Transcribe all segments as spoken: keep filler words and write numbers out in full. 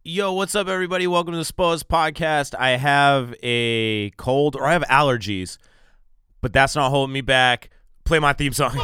Yo, what's up, everybody? Welcome to the Spose Podcast. I have a cold, or I have allergies, but that's not holding me back. Play my theme song.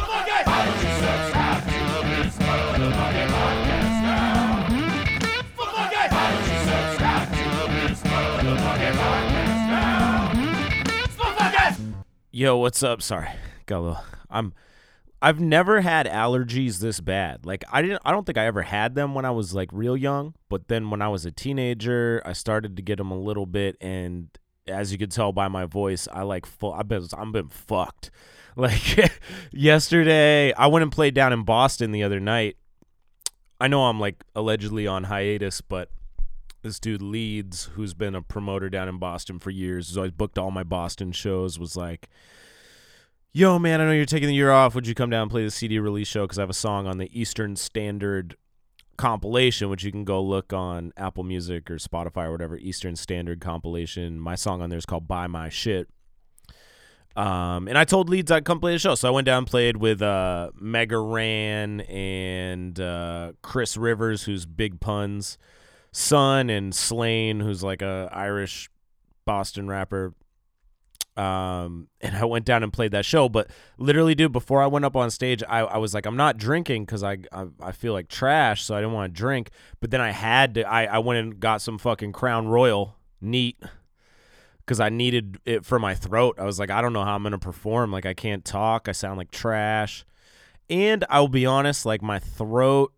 Yo, what's up? Sorry, got a little. I'm. I've never had allergies this bad. Like I didn't. I don't think I ever had them when I was like real young. But then when I was a teenager, I started to get them a little bit, and as you can tell by my voice, I like full. I've been. I've been fucked. Like yesterday, I went and played down in Boston the other night. I know I'm like allegedly on hiatus, but this dude Leeds, who's been a promoter down in Boston for years, who's always booked all my Boston shows, was like, yo, man, I know you're taking the year off. Would you come down and play the C D release show? Because I have a song on the Eastern Standard compilation, which you can go look on Apple Music or Spotify or whatever, Eastern Standard compilation. My song on there is called Buy My Shit. Um, and I told Leeds I'd come play the show. So I went down and played with uh, Mega Ran and uh, Chris Rivers, who's Big Pun's son, and Slane, who's like a Irish Boston rapper. Um, and I went down and played that show, but literally, dude, before I went up on stage, I, I was like, I'm not drinking because I, I I feel like trash, so I didn't want to drink. But then I had to, I, I went and got some fucking Crown Royal neat because I needed it for my throat. I was like, I don't know how I'm going to perform. Like, I can't talk. I sound like trash. And I'll be honest, like, my throat,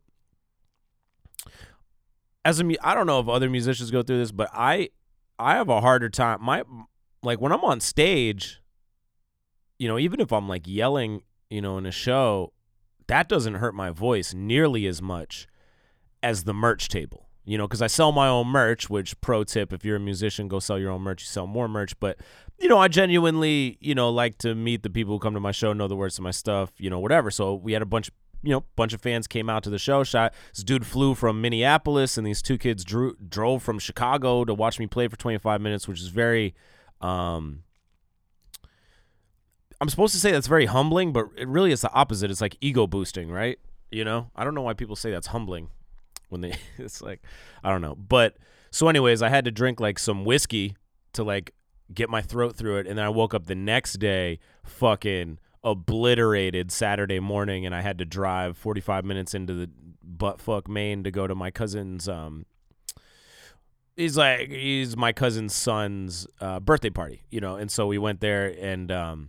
as a, I don't know if other musicians go through this, but I, I have a harder time. My, Like, when I'm on stage, you know, even if I'm, like, yelling, you know, in a show, that doesn't hurt my voice nearly as much as the merch table, you know, because I sell my own merch, which, pro tip, if you're a musician, go sell your own merch, you sell more merch. But, you know, I genuinely, you know, like to meet the people who come to my show, know the words to my stuff, you know, whatever. So we had a bunch of, you know, bunch of fans came out to the show. Shot this dude flew from Minneapolis, and these two kids drew, drove from Chicago to watch me play for twenty-five minutes, which is very... Um, I'm supposed to say that's very humbling, but it really is the opposite. It's like ego boosting, right? You know, I don't know why people say that's humbling when they, it's like, I don't know. But so anyways, I had to drink like some whiskey to like get my throat through it. And then I woke up the next day fucking obliterated Saturday morning, and I had to drive forty-five minutes into the buttfuck Maine to go to my cousin's, um, He's like, he's my cousin's son's uh, birthday party, you know, and so we went there, and um,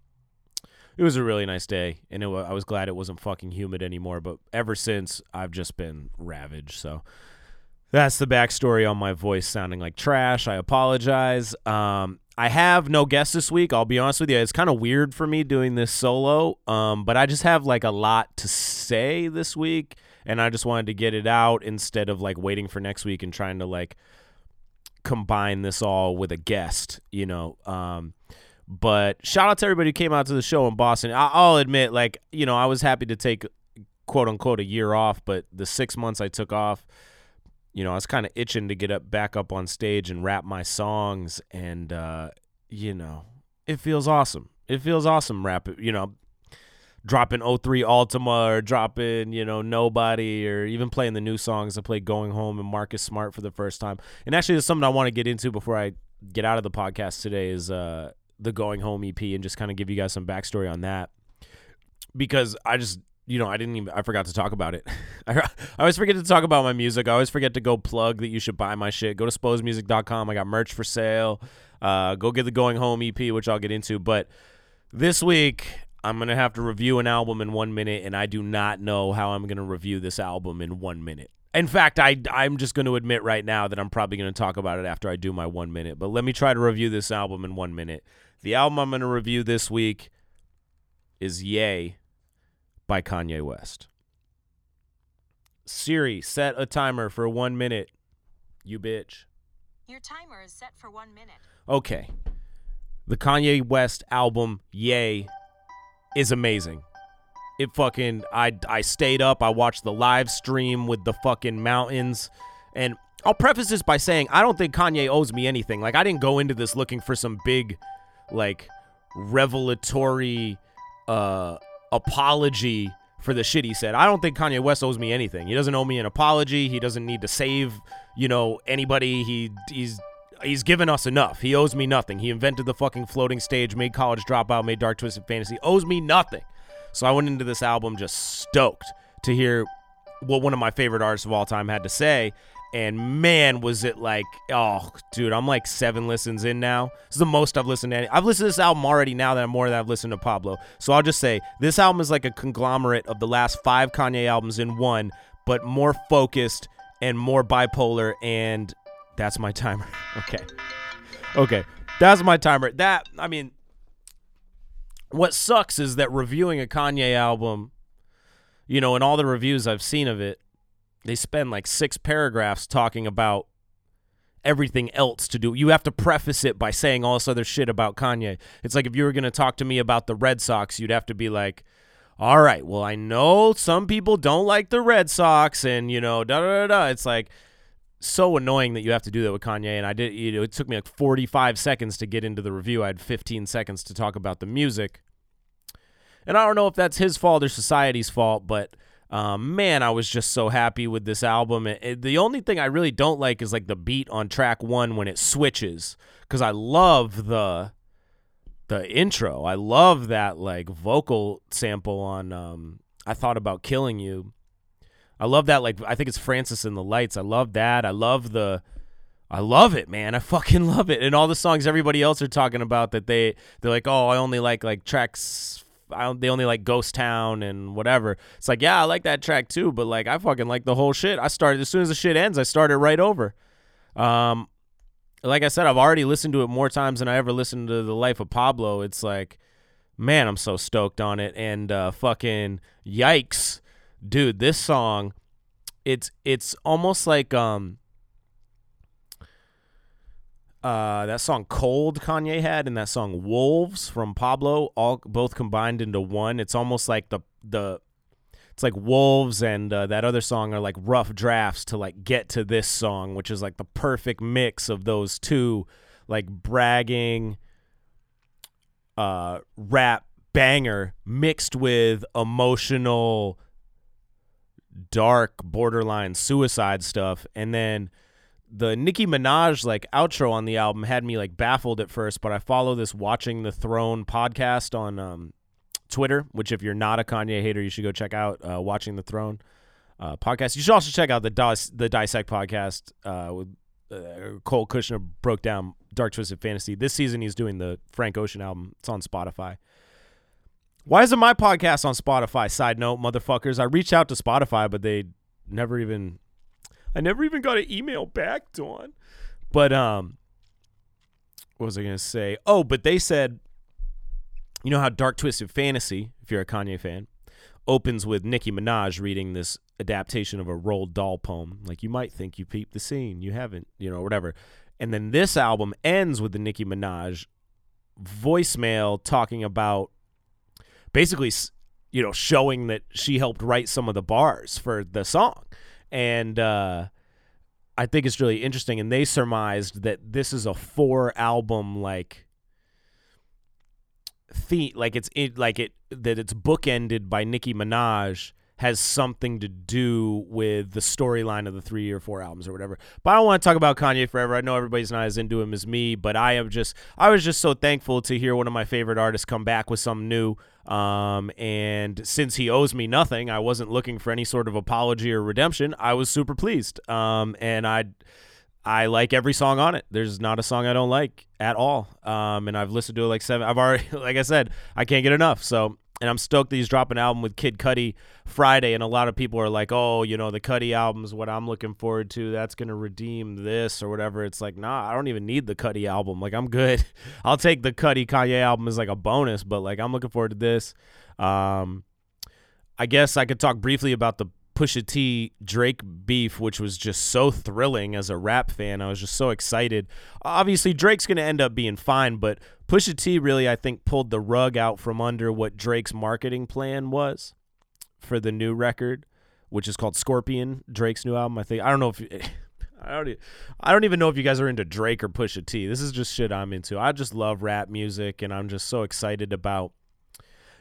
it was a really nice day, and it was, I was glad it wasn't fucking humid anymore, but ever since, I've just been ravaged, so that's the backstory on my voice sounding like trash. I apologize. Um, I have no guests this week, I'll be honest with you. It's kind of weird for me doing this solo, um, but I just have, like, a lot to say this week, and I just wanted to get it out instead of, like, waiting for next week and trying to, like, combine this all with a guest, you know. Um, but shout out to everybody who came out to the show in Boston. I- I'll admit, like, you know, I was happy to take, quote unquote, a year off, but the six months I took off, you know, I was kind of itching to get up back up on stage and rap my songs, and uh, you know, it feels awesome. It feels awesome rap, you know, dropping oh three Altima, or dropping, you know, Nobody, or even playing the new songs. I played Going Home and Marcus Smart for the first time. And actually, there's something I want to get into before I get out of the podcast today is uh, the Going Home E P, and just kind of give you guys some backstory on that. Because I just, you know, I didn't even, I forgot to talk about it. I, I always forget to talk about my music. I always forget to go plug that you should buy my shit. Go to spose music dot com. I got merch for sale. Uh, go get the Going Home E P, which I'll get into. But this week, I'm going to have to review an album in one minute, and I do not know how I'm going to review this album in one minute. In fact, I, I'm just going to admit right now that I'm probably going to talk about it after I do my one minute. But let me try to review this album in one minute. The album I'm going to review this week is Ye by Kanye West. Siri, set a timer for one minute. You bitch. Your timer is set for one minute. Okay. The Kanye West album, Ye, is amazing. It fucking, I, I stayed up, I watched the live stream with the fucking mountains, and I'll preface this by saying I don't think Kanye owes me anything. Like, I didn't go into this looking for some big, like, revelatory uh, apology for the shit he said. I don't think Kanye West owes me anything. He doesn't owe me an apology. He doesn't need to save, you know, anybody. He he's he's given us enough. He owes me nothing. He invented the fucking floating stage, made College Dropout, made Dark Twisted Fantasy. Owes me nothing. So I went into this album just stoked to hear what one of my favorite artists of all time had to say. And man, was it like, oh, dude, I'm like seven listens in now. This is the most I've listened to any. I've listened to this album already now that I'm more than I've listened to Pablo. So I'll just say this album is like a conglomerate of the last five Kanye albums in one, but more focused and more bipolar. And that's my timer. Okay. Okay. That's my timer. That, I mean, what sucks is that reviewing a Kanye album, you know, in all the reviews I've seen of it, they spend like six paragraphs talking about everything else to do. You have to preface it by saying all this other shit about Kanye. It's like if you were going to talk to me about the Red Sox, you'd have to be like, all right, well, I know some people don't like the Red Sox and, you know, da da da da. It's like so annoying that you have to do that with Kanye. And I did, you know, it took me like forty-five seconds to get into the review. I had fifteen seconds to talk about the music. And I don't know if that's his fault or society's fault, but Um, man, I was just so happy with this album. It, it, the only thing I really don't like is like the beat on track one when it switches, because I love the the intro. I love that like vocal sample on um, I Thought About Killing You. I love that, like, I think it's Francis and the Lights. I love that. I love the I love it, man. I fucking love it. And all the songs everybody else are talking about that they they're like, oh, I only like like tracks. I don't, they only like Ghost Town and whatever. It's like, yeah, I like that track too, but like I fucking like the whole shit. I started as soon as the shit ends, I started right over. Um, like I said, I've already listened to it more times than I ever listened to The Life of Pablo. It's like, man, I'm so stoked on it. And uh, fucking yikes, dude, this song, it's it's almost like um. Uh, that song Cold Kanye had and that song Wolves from Pablo, all both combined into one. It's almost like the the it's like Wolves and uh, that other song are like rough drafts to like get to this song, which is like the perfect mix of those two, like bragging uh rap banger mixed with emotional dark borderline suicide stuff. And then the Nicki Minaj like outro on the album had me like baffled at first, but I follow this Watching the Throne podcast on um, Twitter, which if you're not a Kanye hater, you should go check out uh, Watching the Throne uh, podcast. You should also check out the Dis- the Dissect podcast uh, with uh, Cole Kushner broke down Dark Twisted Fantasy. This season he's doing the Frank Ocean album. It's on Spotify. Why isn't my podcast on Spotify? Side note, motherfuckers. I reached out to Spotify, but they never even... I never even got an email back, Dawn. But um, what was I going to say? Oh, but they said, you know how Dark Twisted Fantasy, if you're a Kanye fan, opens with Nicki Minaj reading this adaptation of a Roald Dahl poem. Like, you might think you peeped the scene. You haven't, you know, whatever. And then this album ends with the Nicki Minaj voicemail talking about basically, you know, showing that she helped write some of the bars for the song. And uh, I think it's really interesting. And they surmised that this is a four album like theme, like it's it, like it that it's bookended by Nicki Minaj has something to do with the storyline of the three or four albums or whatever. But I don't want to talk about Kanye forever. I know everybody's not as into him as me, but I am just I was just so thankful to hear one of my favorite artists come back with something new. Um, and since he owes me nothing, I wasn't looking for any sort of apology or redemption. I was super pleased. Um, and I, I like every song on it. There's not a song I don't like at all. Um, and I've listened to it like seven. I've already, like I said, I can't get enough. So, and I'm stoked that he's dropping an album with Kid Cudi Friday. And a lot of people are like, oh, you know, the Cudi album is what I'm looking forward to. That's going to redeem this or whatever. It's like, nah, I don't even need the Cudi album. Like, I'm good. I'll take the Cudi Kanye album as like a bonus, but like, I'm looking forward to this. Um, I guess I could talk briefly about the Pusha T Drake beef, which was just so thrilling as a rap fan. I was just so excited. Obviously, Drake's going to end up being fine, but Pusha T really, I think, pulled the rug out from under what Drake's marketing plan was for the new record, which is called Scorpion, Drake's new album. I think I don't know if I don't I don't even know if you guys are into Drake or Pusha T. This is just shit I'm into. I just love rap music, and I'm just so excited about,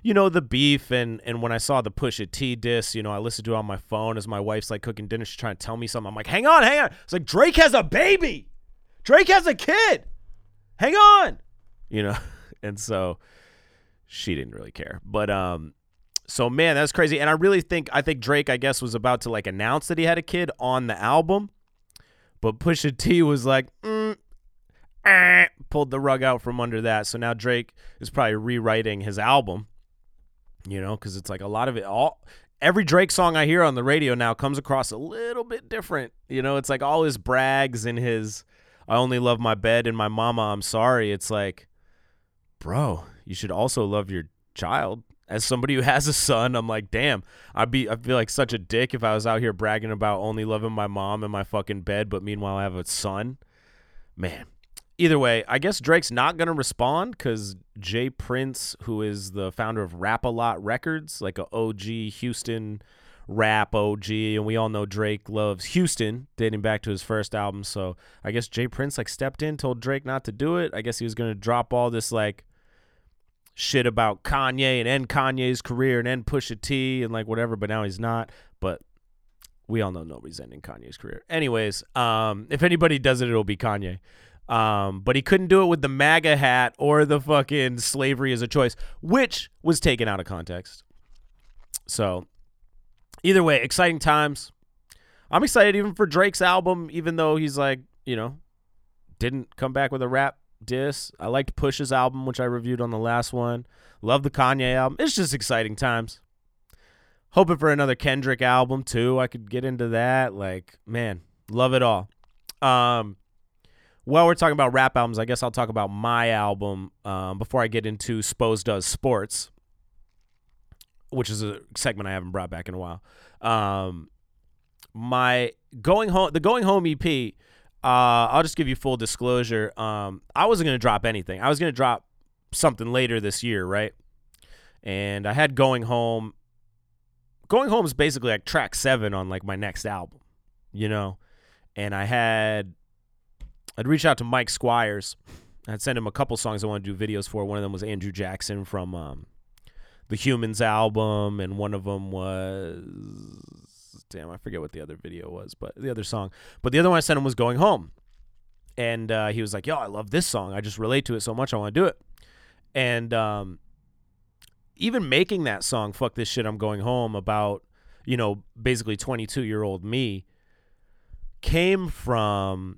you know, the beef. And, and when I saw the Pusha T diss, you know, I listened to it on my phone as my wife's like cooking dinner. She's trying to tell me something. I'm like, hang on, hang on. It's like, Drake has a baby. Drake has a kid. Hang on. You know, and so she didn't really care. But, um, so man, that's crazy. And I really think, I think Drake, I guess, was about to like announce that he had a kid on the album. But Pusha T was like, mm, eh, pulled the rug out from under that. So now Drake is probably rewriting his album, you know, because it's like a lot of it. All every Drake song I hear on the radio now comes across a little bit different. You know, it's like all his brags and his I only love my bed and my mama, I'm sorry. It's like, bro, you should also love your child. As somebody who has a son, I'm like, damn, I'd be, I feel like such a dick if I was out here bragging about only loving my mom and my fucking bed, but meanwhile I have a son. Man. Either way, I guess Drake's not going to respond because Jay Prince, who is the founder of Rap-A-Lot Records, like a O G Houston rap O G, and we all know Drake loves Houston, dating back to his first album. So I guess Jay Prince like stepped in, told Drake not to do it. I guess he was going to drop all this like shit about Kanye and end Kanye's career and end Pusha T and like whatever, but now he's not. But we all know nobody's ending Kanye's career. Anyways, um, if anybody does it, it'll be Kanye. Um, but he couldn't do it with the MAGA hat or the fucking slavery as a choice, which was taken out of context. So either way, exciting times. I'm excited even for Drake's album, even though he's like, you know, didn't come back with a rap diss. I liked Push's album, which I reviewed on the last one. Love the Kanye album. It's just exciting times. Hoping for another Kendrick album too. I could get into that. Like, man, love it all. Um, while we're talking about rap albums, I guess I'll talk about my album um, before I get into Spose Does Sports, which is a segment I haven't brought back in a while. Um, my going home, the Going Home E P. Uh, I'll just give you full disclosure. Um, I wasn't going to drop anything. I was going to drop something later this year, right? And I had Going Home. Going Home is basically like track seven on like my next album, you know? And I had, I'd reach out to Mike Squires. I'd send him a couple songs I want to do videos for. One of them was Andrew Jackson from um, the Humans album, and one of them was, damn, I forget what the other video was, but the other song. But the other one I sent him was Going Home. And uh, he was like, yo, I love this song. I just relate to it so much. I want to do it. And um, even making that song, Fuck This Shit, I'm Going Home, about, you know, basically twenty-two-year-old me, came from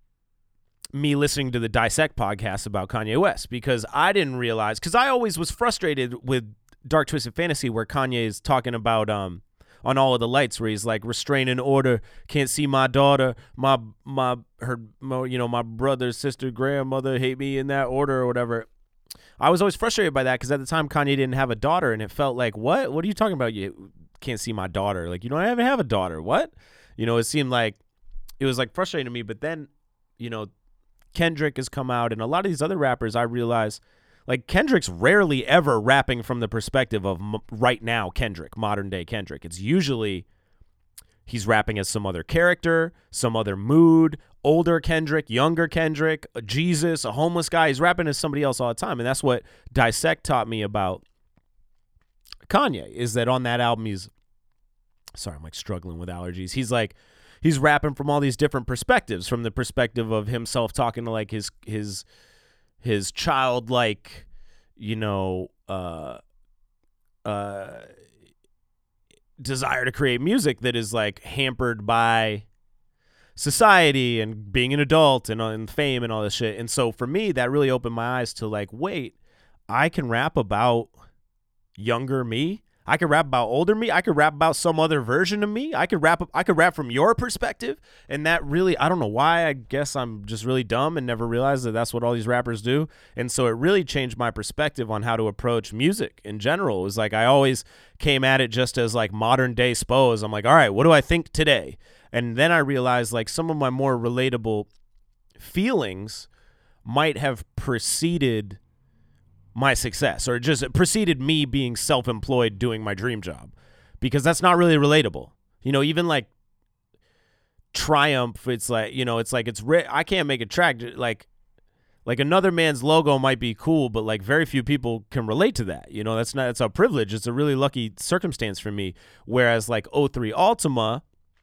me listening to the Dissect podcast about Kanye West, because I didn't realize, because I always was frustrated with Dark Twisted Fantasy, where Kanye is talking about, um, on All of the Lights, where he's like, restrain and order, can't see my daughter, my, my, her, my, you know, my brother, sister, grandmother hate me in that order or whatever. I was always frustrated by that, because at the time Kanye didn't have a daughter, and it felt like, what? What are you talking about? You can't see my daughter. Like, you don't even have a daughter. What? You know, it seemed like, it was like frustrating to me. But then, you know, Kendrick has come out, and a lot of these other rappers, I realize, like, Kendrick's rarely ever rapping from the perspective of m- right now Kendrick, modern day Kendrick. It's usually he's rapping as some other character, some other mood, older Kendrick, younger Kendrick, a Jesus, a homeless guy. He's rapping as somebody else all the time. And that's what Dissect taught me about Kanye, is that on that album he's, sorry, I'm like struggling with allergies. He's like, he's rapping from all these different perspectives, from the perspective of himself talking to like his, his, his childlike, you know, uh, uh, desire to create music that is like hampered by society and being an adult and, uh, and fame and all this shit. And so for me, that really opened my eyes to like, wait, I can rap about younger me. I could rap about older me. I could rap about some other version of me. I could rap. I could rap from your perspective, and that really, I don't know why. I guess I'm just really dumb and never realized that that's what all these rappers do. And so it really changed my perspective on how to approach music in general. It was like I always came at it just as like modern day Spose. I'm like, all right, what do I think today? And then I realized like some of my more relatable feelings might have preceded my success, or just preceded me being self-employed doing my dream job, because that's not really relatable. You know, even like Triumph, it's like, you know, it's like, it's re- I can't make a track like, Like another man's logo might be cool, but like very few people can relate to that. You know, that's not, it's a privilege. It's a really lucky circumstance for me. Whereas like oh three Ultima,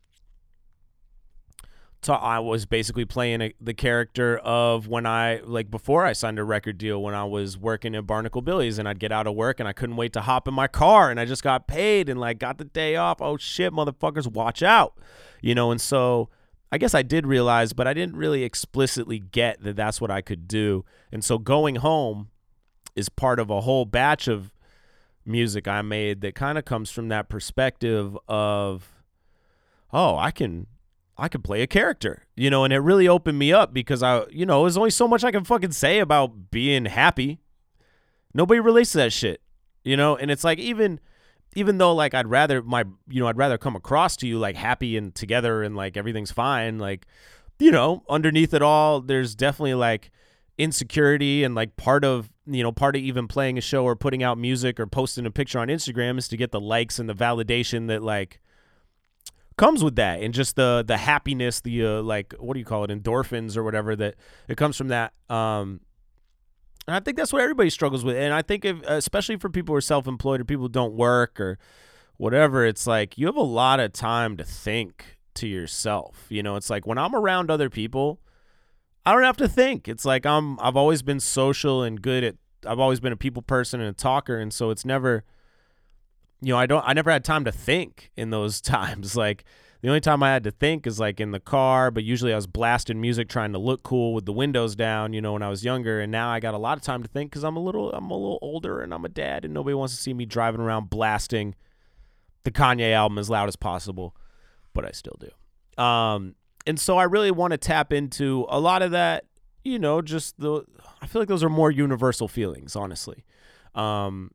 so I was basically playing a, the character of when I, like before I signed a record deal, when I was working at Barnacle Billy's, and I'd get out of work and I couldn't wait to hop in my car, and I just got paid and like got the day off. Oh shit, motherfuckers, watch out. You know, and so I guess I did realize, but I didn't really explicitly get that that's what I could do. And so Going Home is part of a whole batch of music I made that kind of comes from that perspective of, oh, I can I could play a character, you know, and it really opened me up because I, you know, there's only so much I can fucking say about being happy. Nobody relates to that shit, you know, and it's like even, even though like I'd rather my, you know, I'd rather come across to you like happy and together and like everything's fine. Like, you know, underneath it all, there's definitely like insecurity, and like part of, you know, part of even playing a show or putting out music or posting a picture on Instagram is to get the likes and the validation that like comes with that, and just the the happiness, the uh, like what do you call it, endorphins or whatever that it comes from that. Um, and I think that's what everybody struggles with, and I think if, especially for people who are self-employed or people who don't work or whatever, it's like you have a lot of time to think to yourself. You know, it's like when I'm around other people, I don't have to think. It's like I'm I've always been social and good at. I've always been a people person and a talker, and so it's never. You know, I don't, I never had time to think in those times. Like the only time I had to think is like in the car, but usually I was blasting music, trying to look cool with the windows down, you know, when I was younger. And now I got a lot of time to think because I'm a little, I'm a little older and I'm a dad, and nobody wants to see me driving around blasting the Kanye album as loud as possible, but I still do. Um, and so I really want to tap into a lot of that, you know, just the, I feel like those are more universal feelings, honestly. Um,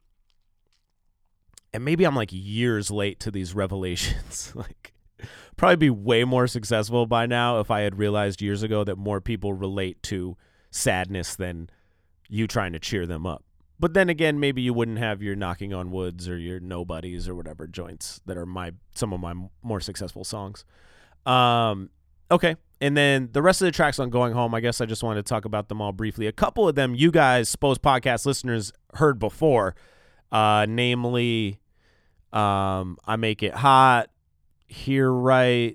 And maybe I'm like years late to these revelations. Like, probably be way more successful by now if I had realized years ago that more people relate to sadness than you trying to cheer them up. But then again, maybe you wouldn't have your Knocking on Woods or your Nobodies or whatever joints that are my some of my more successful songs. Um, okay. And then the rest of the tracks on Going Home, I guess I just wanted to talk about them all briefly. A couple of them you guys, Spose podcast listeners, heard before. Uh, namely, um, I Make It Hot, Hear Right.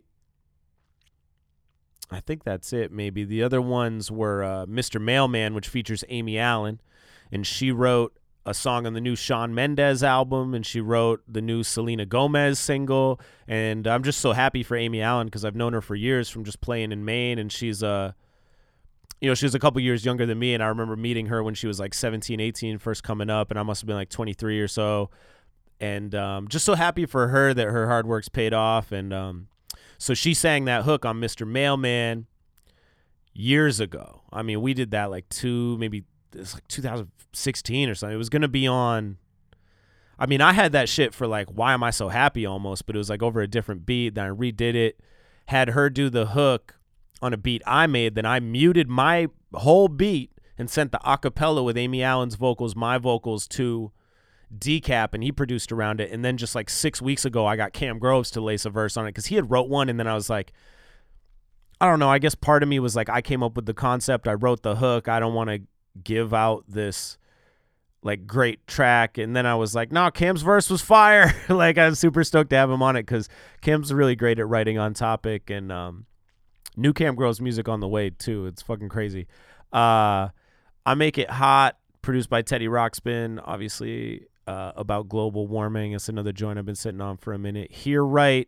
I think that's it, maybe. The other ones were uh, Mister Mailman, which features Amy Allen, and she wrote a song on the new Shawn Mendes album, and she wrote the new Selena Gomez single, and I'm just so happy for Amy Allen because I've known her for years from just playing in Maine, and she's a... Uh, You know, she was a couple years younger than me, and I remember meeting her when she was like seventeen, eighteen, first coming up, and I must have been like twenty-three or so. And um, just so happy for her that her hard work's paid off. And um, so she sang that hook on Mister Mailman years ago. I mean, we did that like two, maybe it's like two thousand sixteen or something. It was going to be on. I mean, I had that shit for like, Why Am I So Happy almost, but it was like over a different beat. Then I redid it, had her do the hook on a beat I made. Then I muted my whole beat and sent the acapella with Amy Allen's vocals, my vocals, to Decap, and he produced around it. And then just like six weeks ago, I got Cam Groves to lace a verse on it because he had wrote one, and then I was like, I don't know, I guess part of me was like, I came up with the concept, I wrote the hook, I don't want to give out this like great track. And then I was like, no, Cam's verse was fire. Like, I was super stoked to have him on it because Cam's really great at writing on topic. And um new Cam Groves music on the way too. It's fucking crazy. Uh, I Make It Hot, produced by Teddy Rockspin, obviously uh, about global warming. It's another joint I've been sitting on for a minute. Hear Right.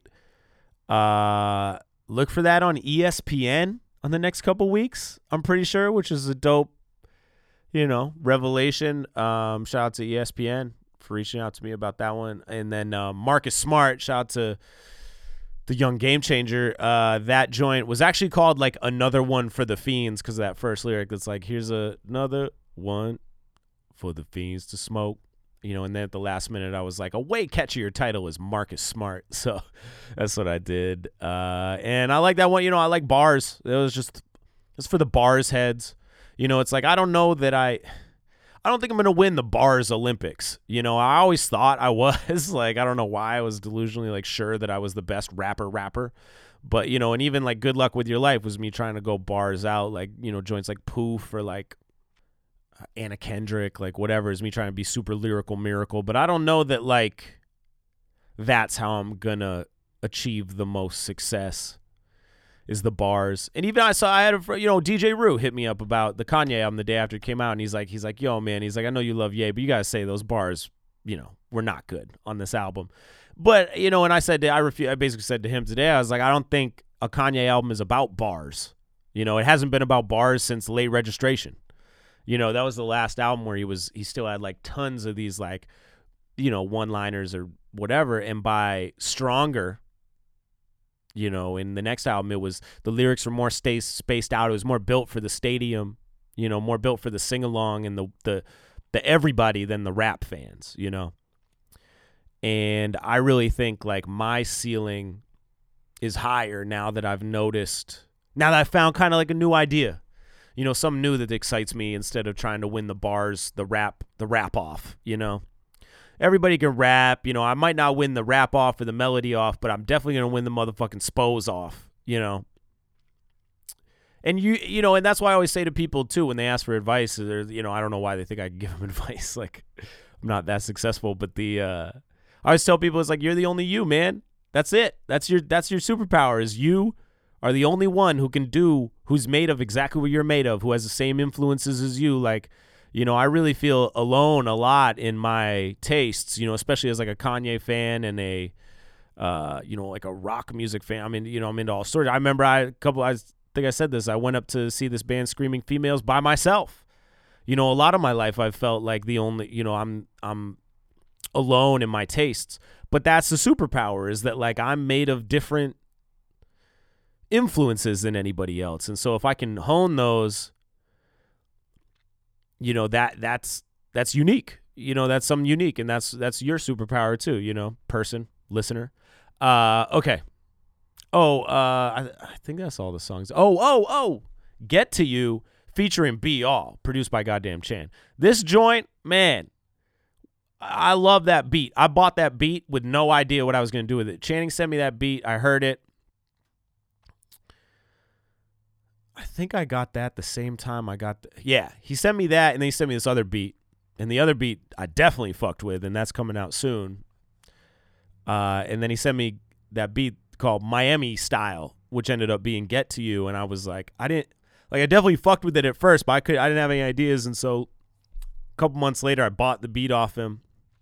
Uh, look for that on E S P N on the next couple weeks, I'm pretty sure, which is a dope, you know, revelation. Um, shout out to E S P N for reaching out to me about that one. And then uh, Marcus Smart, shout out to the young game changer. Uh, that joint was actually called like Another One for the Fiends because of that first lyric. It's like, here's a, another one for the fiends to smoke, you know. And then at the last minute, I was like, a way catchier title is Marcus Smart. So that's what I did. Uh, and I like that one. You know, I like bars. It was just, it's for the bars heads. You know, it's like, I don't know that I, I don't think I'm going to win the bars Olympics. You know, I always thought I was. Like, I don't know why I was delusionally like sure that I was the best rapper rapper. But, you know, and even like Good Luck With Your Life was me trying to go bars out, like, you know, joints like Poof or like Anna Kendrick, like whatever, is me trying to be super lyrical miracle. But I don't know that like that's how I'm gonna achieve the most success, is the bars. And even I saw I had a you know D J Rue hit me up about the Kanye album the day after it came out, and he's like he's like yo man, he's like I know you love Ye, but you gotta say those bars, you know, were not good on this album. But you know, and I said to, I refu- I basically said to him today, I was like I don't think a Kanye album is about bars. You know, it hasn't been about bars since Late Registration. You know, that was the last album where he was, he still had like tons of these like, you know, one-liners or whatever. And by Stronger, you know, in the next album, it was, the lyrics were more stay, spaced out. It was more built for the stadium, you know, more built for the sing-along and the, the, the everybody than the rap fans, you know. And I really think like my ceiling is higher now that I've noticed, now that I found kind of like a new idea. You know, something new that excites me instead of trying to win the bars, the rap, the rap off, you know. Everybody can rap, you know. I might not win the rap off or the melody off, but I'm definitely going to win the motherfucking spose off, you know. And, you you know, and that's why I always say to people, too, when they ask for advice, you know, I don't know why they think I can give them advice. Like, I'm not that successful, but the, uh, I always tell people, it's like, you're the only you, man. That's it. That's your, that's your superpower, is you are the only one who can do, who's made of exactly what you're made of, who has the same influences as you. Like, you know, I really feel alone a lot in my tastes, you know, especially as like a Kanye fan and a, uh, you know, like a rock music fan. I mean, you know, I'm into all sorts. I remember I, a couple, I think I said this, I went up to see this band Screaming Females by myself. You know, a lot of my life I've felt like the only, you know, I'm, I'm alone in my tastes, but that's the superpower, is that like I'm made of different influences than anybody else. And so if I can hone those, you know, that that's that's unique. You know, that's something unique, and that's that's your superpower too, you know, person, listener. Uh okay. Oh, uh I, I think that's all the songs. Oh, oh, oh. Get to You featuring Be All, produced by Goddamn Chan. This joint, man, I love that beat. I bought that beat with no idea what I was going to do with it. Channing sent me that beat. I heard it. I think I got that the same time I got the, yeah, he sent me that, and then he sent me this other beat. And the other beat I definitely fucked with, and that's coming out soon. Uh, and then he sent me that beat called Miami Style, which ended up being Get to You. And I was like, I didn't, like I definitely fucked with it at first, but I could I didn't have any ideas. And so a couple months later, I bought the beat off him.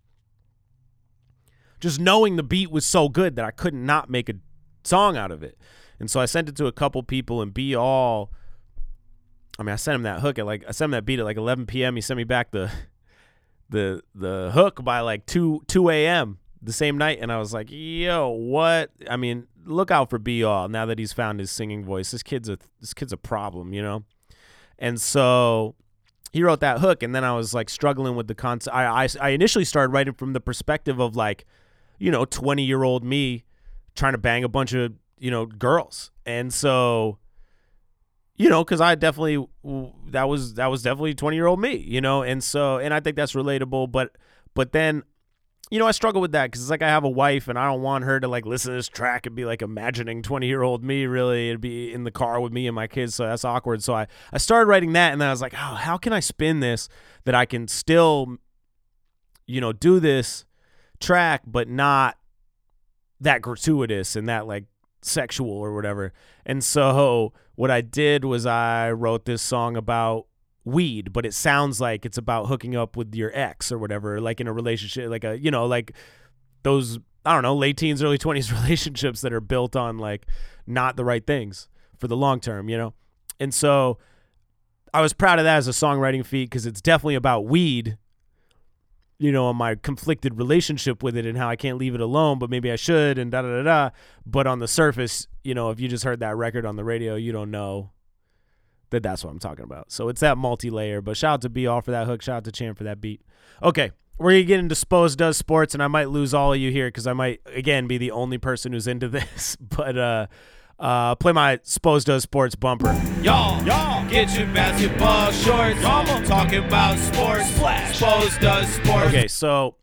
Just knowing the beat was so good that I could not make a song out of it. And so I sent it to a couple people, and Be All, I mean, I sent him that hook at like, I sent him that beat at like eleven p.m. He sent me back the the the hook by like two a.m. the same night. And I was like, yo, what? I mean, look out for Be All now that he's found his singing voice. This kid's a, this kid's a problem, you know? And so he wrote that hook, and then I was like struggling with the concept. I, I, I initially started writing from the perspective of like, you know, twenty-year-old me trying to bang a bunch of, you know, girls. And so, you know, because I definitely, that was, that was definitely twenty-year-old me, you know? And so, and I think that's relatable, but, but then, you know, I struggle with that because it's like I have a wife, and I don't want her to like listen to this track and be like imagining twenty-year-old me, really. It'd be in the car with me and my kids, so that's awkward. So I, I started writing that, and then I was like, oh, how can I spin this that I can still, you know, do this track, but not that gratuitous and that like sexual or whatever. And so what I did was I wrote this song about weed, but it sounds like it's about hooking up with your ex or whatever, like in a relationship, like a, you know, like those, I don't know, late teens, early twenties relationships that are built on like not the right things for the long term, you know? And so I was proud of that as a songwriting feat, because it's definitely about weed, you know, on my conflicted relationship with it and how I can't leave it alone, but maybe I should, and da da da da. But on the surface, you know, if you just heard that record on the radio, you don't know that that's what I'm talking about. So it's that multi-layer. But shout out to Be All for that hook. Shout out to Chan for that beat. Okay, we're going to get into Spose Does Sports, and I might lose all of you here because I might, again, be the only person who's into this. But uh, uh, play my Spose Does Sports bumper. Y'all, y'all, get your basketball shorts. I'm talking about sports. Splash. Spose Does Sports. Okay, so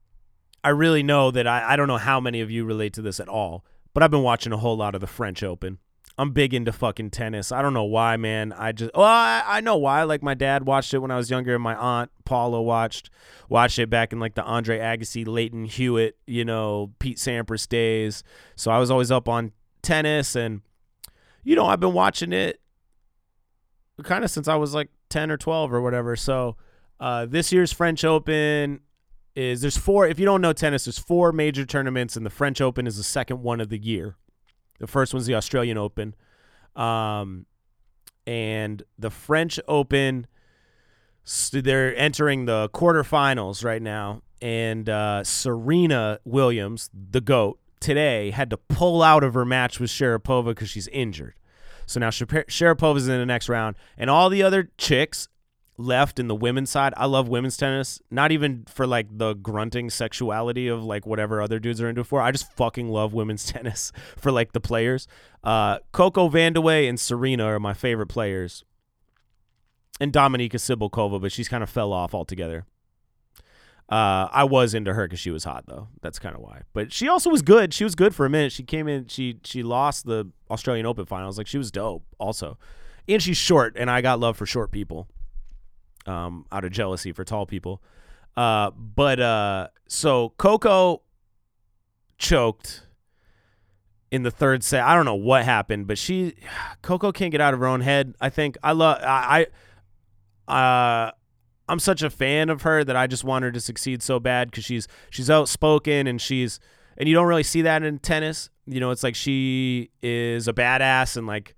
I really know that I, I don't know how many of you relate to this at all, but I've been watching a whole lot of the French Open. I'm big into fucking tennis. I don't know why, man. I just, well, I, I know why. Like, my dad watched it when I was younger, and my aunt Paula watched watched it back in like the Andre Agassi, Leighton Hewitt, you know, Pete Sampras days. So I was always up on tennis, and you know, I've been watching it kind of since I was like ten or twelve or whatever. So uh, this year's French Open is there's four. If you don't know tennis, there's four major tournaments, and the French Open is the second one of the year. The first one's the Australian Open. Um, and the French Open, they're entering the quarterfinals right now. And uh, Serena Williams, the GOAT, today had to pull out of her match with Sharapova because she's injured. So now Sharapova's in the next round. And all the other chicks left in the women's side. I love women's tennis, not even for like the grunting sexuality of like whatever other dudes are into it for. I just fucking love women's tennis for like the players. Uh, Coco Vandeweghe and Serena are my favorite players, and Dominika Cibulkova, but she's kind of fell off altogether. Uh, I was into her because she was hot though. That's kind of why. But she also was good. She was good for a minute. She came in. She she lost the Australian Open finals. Like, she was dope also, and she's short, and I got love for short people. Um, out of jealousy for tall people. Uh, but uh, so Coco choked in the third set. I don't know what happened, but she, Coco can't get out of her own head. I think I love, I, I, uh, I'm such a fan of her that I just want her to succeed so bad because she's, she's outspoken, and she's, and you don't really see that in tennis. You know, it's like she is a badass and like,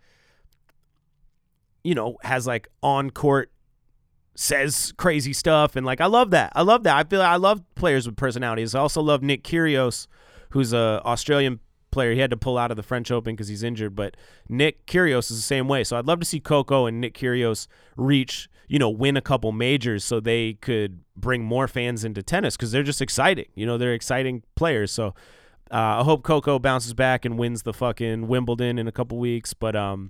you know, has like on court, says crazy stuff, and like I love that. I love that. I feel I love players with personalities. I also love Nick Kyrgios, who's a Australian player. He had to pull out of the French Open because he's injured, but Nick Kyrgios is the same way. So I'd love to see Coco and Nick Kyrgios reach, you know, win a couple majors so they could bring more fans into tennis because they're just exciting. You know, they're exciting players. So uh, I hope Coco bounces back and wins the fucking Wimbledon in a couple weeks. But um,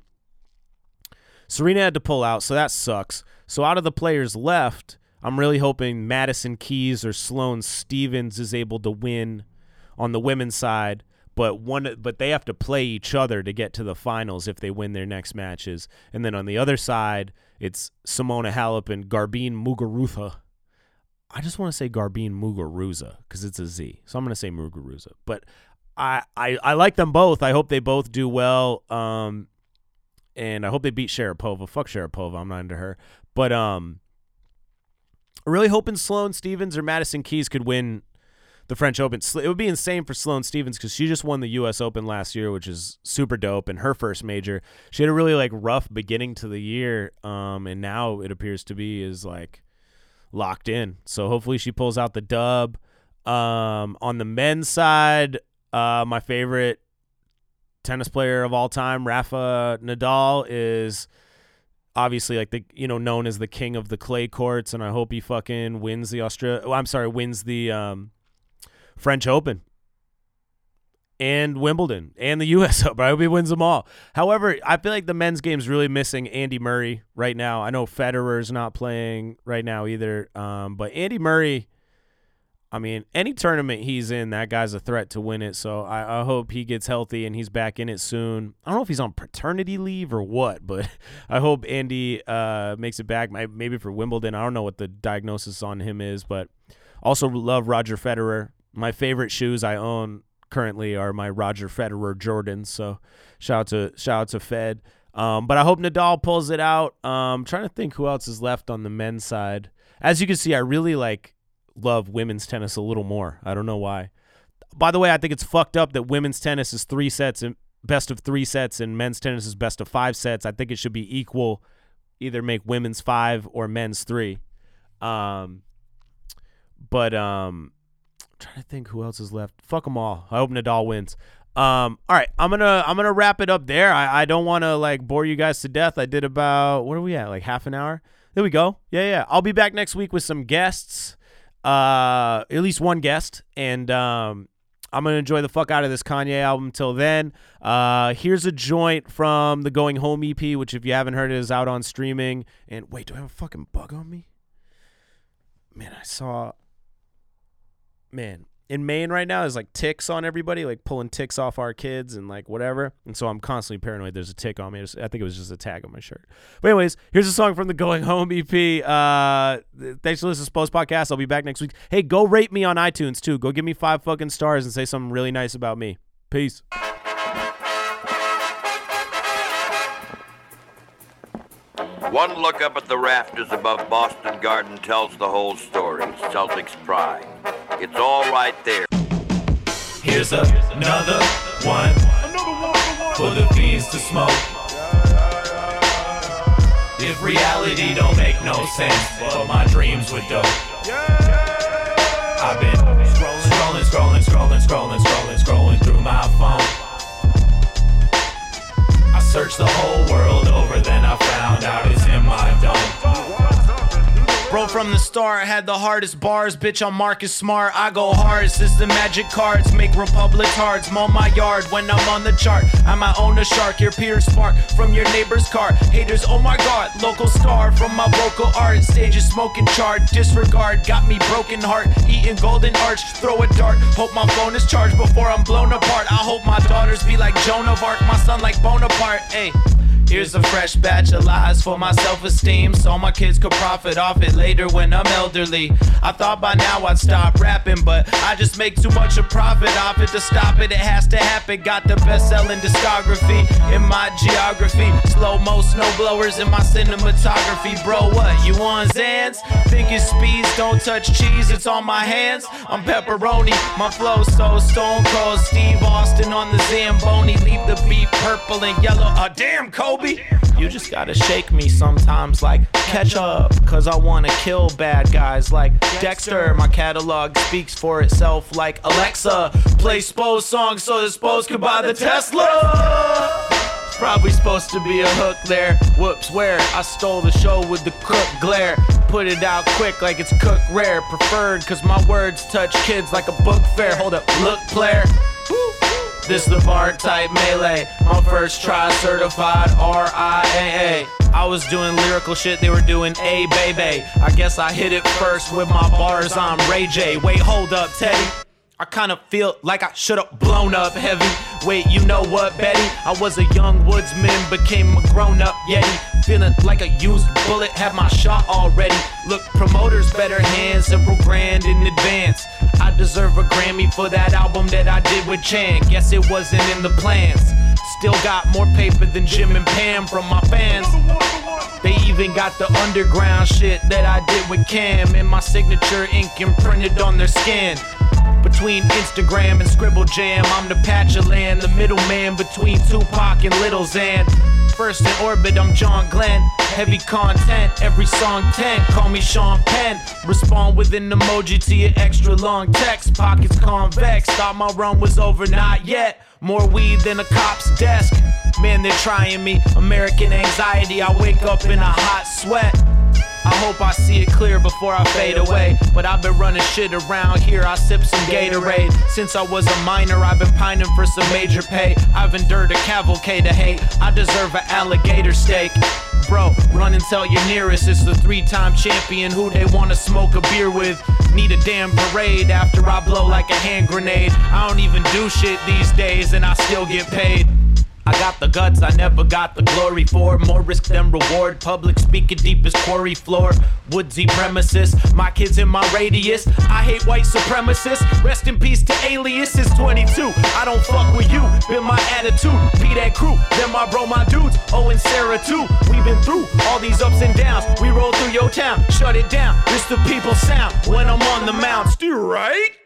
Serena had to pull out, so that sucks. So out of the players left, I'm really hoping Madison Keys or Sloane Stephens is able to win on the women's side, but one but they have to play each other to get to the finals if they win their next matches. And then on the other side, it's Simona Halep and Garbine Muguruza. I just want to say Garbine Muguruza because it's a Z, so I'm going to say Muguruza. But I, I I like them both. I hope they both do well. Um, and I hope they beat Sharapova. Fuck Sharapova. I'm not into her. But um, really hoping Sloane Stephens or Madison Keys could win the French Open. It would be insane for Sloane Stephens because she just won the U S Open last year, which is super dope, and her first major. She had a really like rough beginning to the year, um, and now it appears to be is like locked in. So hopefully she pulls out the dub. Um, on the men's side, uh, my favorite tennis player of all time, Rafa Nadal, is obviously like the you know known as the king of the clay courts, and I hope he fucking wins the Australia. Oh, I'm sorry, wins the um, French Open and Wimbledon and the U S Open. I hope he wins them all. However, I feel like the men's game's really missing Andy Murray right now. I know Federer's not playing right now either, um, but Andy Murray, I mean, any tournament he's in, that guy's a threat to win it. So I, I hope he gets healthy and he's back in it soon. I don't know if he's on paternity leave or what, but I hope Andy uh, makes it back, maybe for Wimbledon. I don't know what the diagnosis on him is, but also love Roger Federer. My favorite shoes I own currently are my Roger Federer Jordans. So shout out to shout out to Fed. Um, but I hope Nadal pulls it out. Um, trying to think who else is left on the men's side. As you can see, I really like love women's tennis a little more. I don't know why. By the way, I think it's fucked up that women's tennis is three sets and best of three sets and men's tennis is best of five sets. I think it should be equal. Either make women's five or men's three. Um, but um, I'm trying to think who else is left. Fuck them all. I hope Nadal wins. Um, all right, I'm gonna I'm gonna wrap it up there. I, I don't want to like bore you guys to death. I did about what are we at? Like half an hour. There we go. Yeah, yeah. I'll be back next week with some guests. Uh, at least one guest, and um, I'm gonna enjoy the fuck out of this Kanye album. Till then, uh, here's a joint from the Going Home E P, which if you haven't heard it is out on streaming. And wait, do I have a fucking bug on me? Man, I saw. Man, in Maine right now, there's like ticks on everybody, like pulling ticks off our kids and like whatever. And so I'm constantly paranoid there's a tick on me. I think it was just a tag on my shirt. But anyways, here's a song from the Going Home E P. Uh, thanks for listening to Spose Podcast. I'll be back next week. Hey, go rate me on iTunes too. Go give me five fucking stars and say something really nice about me. Peace. One look up at the rafters above Boston Garden tells the whole story. Celtics pride. It's all right there. Here's a, another one for the fiends to smoke. If reality don't make no sense, but my dreams were dope. I've been scrolling, scrolling, scrolling, scrolling, scrolling, scrolling through my phone. I searched the whole world over, then I found out it's in my dome. Bro, from the start, had the hardest bars. Bitch, I'm Marcus Smart. I go hard. System magic cards make Republic cards. Mow my yard when I'm on the chart. I might own a shark. Your peers spark from your neighbor's car. Haters, oh my god. Local star from my vocal art. Stages smoking chart. Disregard. Got me broken heart. Eating golden arch. Throw a dart. Hope my phone is charged before I'm blown apart. I hope my daughters be like Joan of Arc. My son like Bonaparte. Ayy. Here's a fresh batch of lies for my self-esteem, so my kids could profit off it later when I'm elderly. I thought by now I'd stop rapping, but I just make too much a profit off it. To stop it, it has to happen. Got the best-selling discography in my geography. Slow-mo snowblowers in my cinematography. Bro, what, you on Xans? Think it's speeds, don't touch cheese, it's on my hands. I'm pepperoni, my flow so stone cold. Steve Austin on the Zamboni. Leave the beat purple and yellow. Ah, damn, Kobe. You just gotta shake me sometimes like ketchup, cause I wanna kill bad guys like Dexter. My catalog speaks for itself like Alexa. Play Spose songs so the Spose can buy the Tesla. Probably supposed to be a hook there. Whoops, where? I stole the show with the crook glare. Put it out quick like it's cook rare. Preferred cause my words touch kids like a book fair. Hold up, look player. This the bar type melee. My first try certified R I A A. I was doing lyrical shit, they were doing A baby. I guess I hit it first with my bars, I'm Ray J. Wait, hold up, Teddy. I kinda feel like I should've blown up heavy. Wait, you know what, Betty? I was a young woodsman, became a grown-up Yeti. Feeling like a used bullet, had my shot already. Look, promoters better hands, several grand in advance. I deserve a Grammy for that album that I did with Chan. Guess it wasn't in the plans. Still got more paper than Jim and Pam from my fans. They even got the underground shit that I did with Cam. And my signature ink imprinted on their skin. Between Instagram and Scribble Jam, I'm the patch of land, the middleman between Tupac and Little Xan. First in orbit, I'm John Glenn. Heavy content, every song ten. Call me Sean Penn. Respond with an emoji to your extra long text. Pockets convex, thought my run was over, not yet. More weed than a cop's desk. Man, they're trying me. American anxiety, I wake up in a hot sweat. I hope I see it clear before I fade away. But I've been running shit around here, I sip some Gatorade. Since I was a minor, I've been pining for some major pay. I've endured a cavalcade of hate, I deserve an alligator steak. Bro, run and tell your nearest it's the three-time champion who they wanna smoke a beer with. Need a damn parade after I blow like a hand grenade. I don't even do shit these days and I still get paid. I got the guts, I never got the glory for. More risk than reward, public speaking deep as quarry floor. Woodsy premises, my kids in my radius. I hate white supremacists, rest in peace to Alias. It's twenty-two, I don't fuck with you, been my attitude. Be that crew, then my bro, my dudes, oh and Sarah too. We been through all these ups and downs, we roll through your town. Shut it down, this the people's sound, when I'm on the mound. Still right?